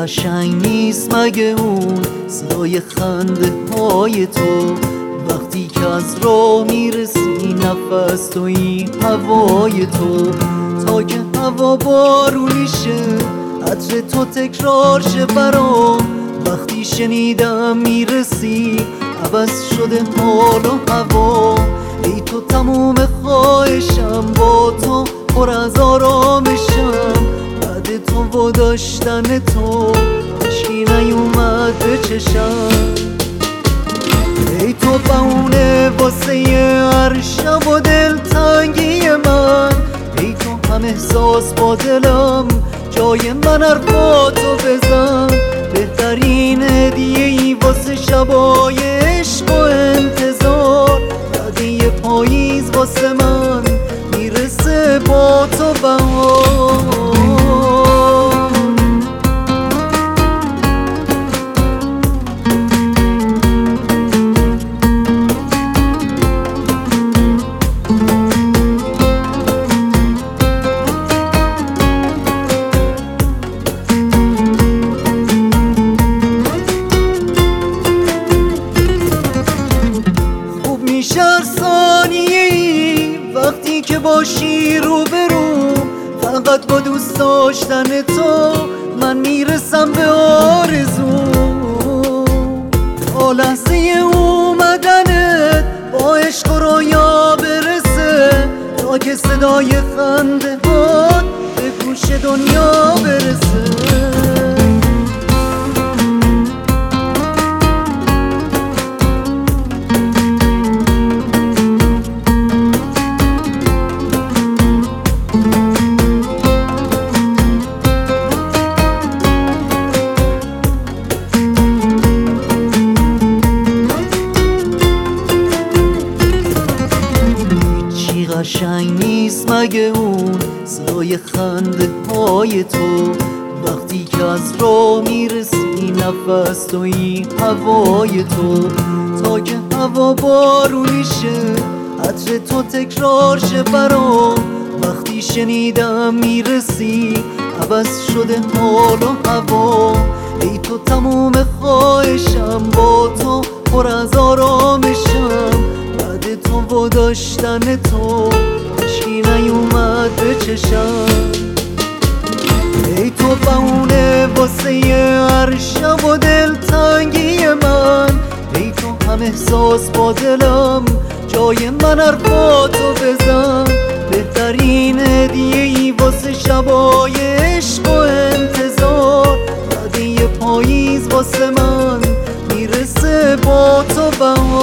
قشنگ نیست مگه اون صدای خنده های تو وقتی که از راه میرسی نفس توی هوای تو تا که هوا بارونی شه عطر تو تکرار شه برام وقتی شنیدم میرسی عوض شده حال و هوا ای تو تموم خواهشم با تو پر از آرامشم بعد تو و داشتن تو عشقی نیومد به چشم ای تو بهونه واسه هر شب و دلتنگی من ای تو هم احساس با دلم جای من حرفاتو بزن بهترین هدیه ای واسه شبای عشق و انتظار بعد پاییز واسه من میرسه با تو بهار میشه ثانیه‌ای وقتی که باشی روبروم فقط با دوست داشتن تو من میرسم به آرزوم تا لحظه اومدنت با عشق و رویا برسه تا که صدای خنده هات به گوش دنیا برسه قشنگ نیست مگه اون صدای خنده های تو وقتی که از راه میرسی نفس توی هوای تو تا که هوا بارونی شه عطر تو تکرار شه برام وقتی شنیدم میرسی عوض شده حال و هوا ای تو تموم خواهشم با تو پر از آرامشم بعد تو و داشتن تو عشقی نیومد به چشم ای تو بهونه واسه هر شب و دلتنگی من ای تو هم احساس با دلم جای من حرفاتو بزن بهترین هدیه ای واسه شبای عشق و انتظار بعد پاییز واسه من میرسه با تو بهار